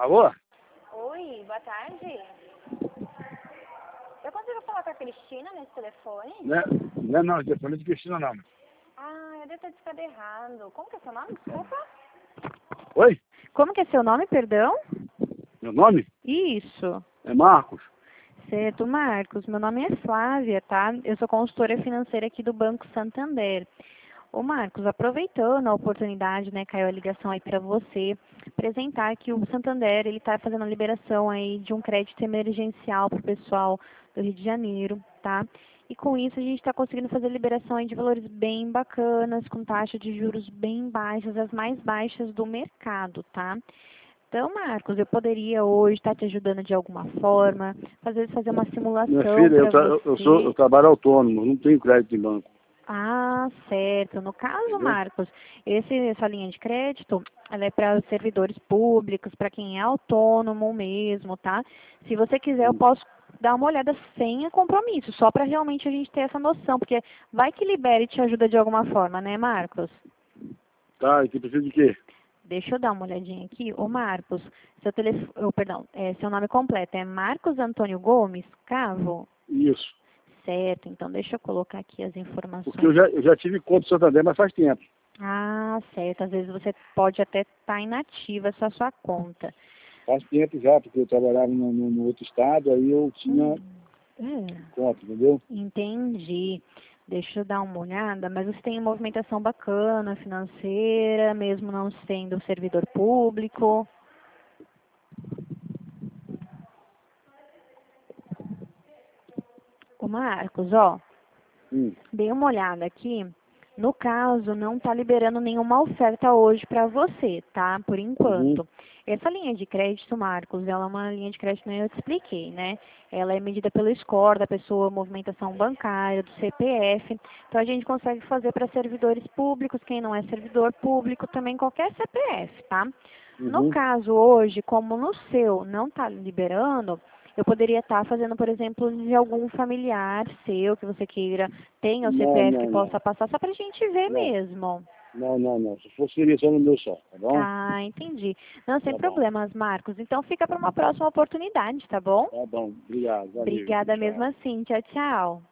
Alô? Oi, boa tarde. Eu consigo falar com a Cristina nesse telefone? Não, telefone de Cristina não. Ah, eu devo ter discado errado. Como que é seu nome? Desculpa. Oi? Como que é seu nome, perdão? Meu nome Isso. é Marcos. Certo, Marcos. Meu nome é Flávia, tá? Eu sou consultora financeira aqui do Banco Santander. Ô Marcos, aproveitando a oportunidade, né, caiu a ligação aí para você, apresentar que o Santander, ele está fazendo a liberação aí de um crédito emergencial para o pessoal do Rio de Janeiro, tá? E com isso a gente está conseguindo fazer liberação aí de valores bem bacanas, com taxa de juros bem baixas, as mais baixas do mercado, tá? Então, Marcos, eu poderia hoje estar te ajudando de alguma forma, fazer uma Minha simulação filha, para eu você. trabalho autônomo, não tenho crédito em banco. Ah, certo. No caso, Entendeu? Marcos, essa linha de crédito, ela é para os servidores públicos, para quem é autônomo mesmo, tá? Se você quiser, eu posso dar uma olhada sem compromisso, só para realmente a gente ter essa noção, porque vai que libera e te ajuda de alguma forma, né, Marcos? Tá, e você precisa de quê? Deixa eu dar uma olhadinha aqui. Ô, Marcos, seu nome completo é Marcos Antônio Gomes Cavo? Isso. Certo, então deixa eu colocar aqui as Porque informações. eu já tive conta do Santander, mas faz tempo. Ah, certo. Às vezes você pode até estar inativa essa sua conta. Faz tempo já, porque eu trabalhava no outro estado, aí eu tinha conta, entendeu? Entendi. Deixa eu dar uma olhada, mas você tem movimentação bacana financeira, mesmo não sendo servidor público. Ô Marcos, ó, Hum. dei uma olhada aqui. No caso, não está liberando nenhuma oferta hoje para você, tá? Por enquanto. Essa linha de crédito, Marcos, ela é uma linha de crédito, né? Eu te expliquei, né? Ela é medida pelo score da pessoa, movimentação bancária, do CPF. Então, a gente consegue fazer para servidores públicos, quem não é servidor público, também qualquer CPF, tá? No caso, hoje, como no seu não está liberando, eu poderia estar fazendo, por exemplo, de algum familiar seu que você queira, tenha o CPF que possa passar, só para a gente ver mesmo. Não. Se fosse, seria só no meu só, tá bom? Ah, entendi. Não, sem Tá bom. problemas, Marcos. Então fica para uma próxima oportunidade, tá bom? Tá bom. Obrigado. Valeu. Obrigada Tchau. mesmo assim. Tchau, tchau.